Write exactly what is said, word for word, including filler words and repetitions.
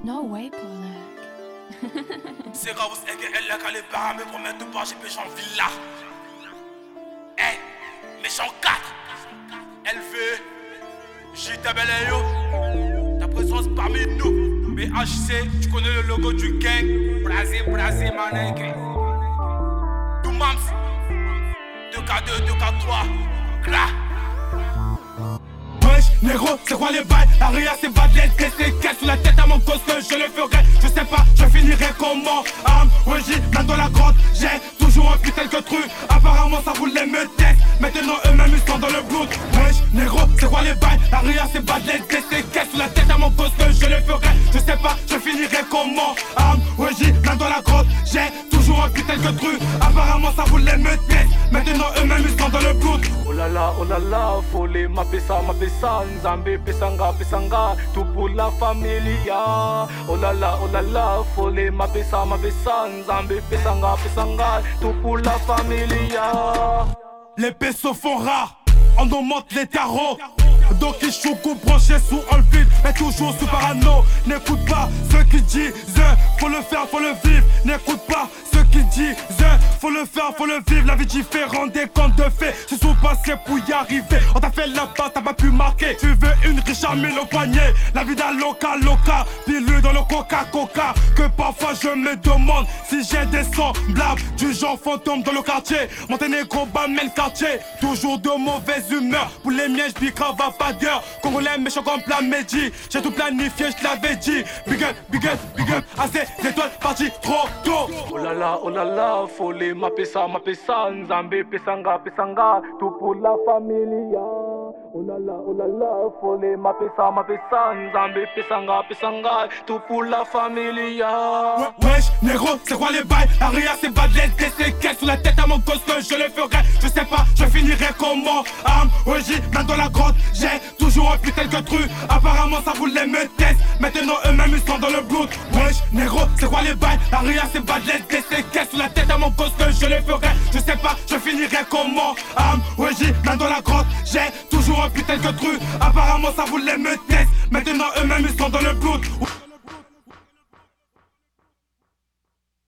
No way, Polak. C'est grave, c'est qu'elle a calé par me promettre de pas j'ai péché en villa. Eh, méchant quatre. Elle veut, J yo. Ta présence parmi nous. B H C, tu connais le logo du gang. Brazé, brazé, manègre. Tout mams. deux K deux, deux K trois. Gras. Wesh, négro, c'est quoi les bails? Aria, c'est pas de l'aide, c'est qu'elle sous la tête à mon gosse que je le ferai. Je sais pas, je finirai comment. Arme, ouais, j'y main dans la grotte. J'ai toujours un putain de truc. Apparemment, ça voulait me tester. Maintenant, eux-mêmes, ils sont dans le blood. Wesh, négro, c'est quoi les bails? Aria, c'est pas de l'aide, c'est qu'elle sous la tête à mon gosse que je le ferai. Je sais pas, je finirai comment. Arme, ouais, j'y main dans la grotte. J'ai toujours un putain de truc. Apparemment, ça voulait me tester. Maintenant, eux-mêmes, ils sont dans le blood. Oh là là, oh là là, folie, ma pesa, ma pesa, Nzambe, pesanga, pesanga, tout pour la familia. Oh là là, oh là là, folie, ma pesa, ma pesa, Nzambe, pesanga, pesanga, tout pour la familia. Les pesos font rares, on augmente les tarots. Donc ils choucou branchés sous un vide, mais toujours sous parano. N'écoute pas ceux qui disent, faut le faire, faut le vivre. N'écoute pas ceux qui disent, faut le faire, faut le vivre. La vie différente des contes de fées, se sont passés pour y arriver. On t'a fait la passe, t'as pas pu marquer. Tu veux une riche à mille au poignet. La vie d'un loca, loca, pilule dans le coca, coca. Que parfois je me demande si j'ai des semblables du genre fantôme dans le quartier. Monténégro, Bamel, le quartier. Toujours de mauvaise humeur, pour les miens je grave à pas d'heure. Congolais méchant comme plein Mehdi. J'ai tout planifié, je l'avais dit. Big up, big up, big up. Assez d'étoiles parties trop tôt. Oh là là, oh là là, folie, ma pesa, ma pesa, Nzambe, pesanga, pesanga, tout pour la familia. Oh là là, oh là là, folie, ma pesa, ma pesa, Nzambe, pesanga, pesanga, tout pour la familia. Ouais, wesh, négro, c'est quoi les bails? Aria, c'est pas de l'aide, c'est qu'elle sous la tête à mon gosse que je le ferai. Je sais pas, je finirai comment. Arme, ouais, j'y main dans la grotte. J'ai toujours un putain de truc. Apparemment, ça voulait me tester. Maintenant, eux-mêmes, ils sont dans le blood. Wesh, négro, c'est quoi les bails? Aria, c'est pas de l'aide, c'est qu'elle sous la tête à mon gosse que je le ferai. Je sais pas, je finirai comment. Arme, ouais, j'y main dans la grotte. J'ai toujours un putain de truc. Apparemment, ça voulait me tester. Maintenant, eux-mêmes, ils sont dans le blood.